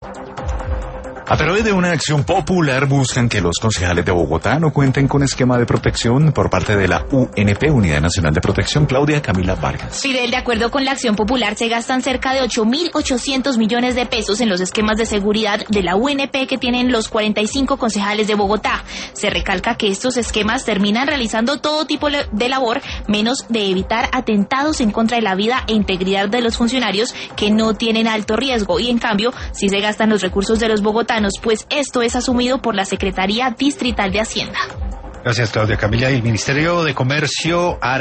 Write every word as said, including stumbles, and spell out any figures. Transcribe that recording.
A través de una acción popular buscan que los concejales de Bogotá no cuenten con esquema de protección por parte de la U N P, Unidad Nacional de Protección. Claudia Camila Vargas. Fidel, de acuerdo con la acción popular, se gastan cerca de ocho mil ochocientos millones de pesos en los esquemas de seguridad de la U N P que tienen los cuarenta y cinco concejales de Bogotá. Se recalca que estos esquemas terminan realizando todo tipo de labor, menos de evitar atentados en contra de la vida e integridad de los funcionarios que no tienen alto riesgo. Y en cambio, si se gastan los recursos de los bogotanos, pues esto es asumido por la Secretaría Distrital de Hacienda. Gracias, Claudia Camila. Y el Ministerio de Comercio hará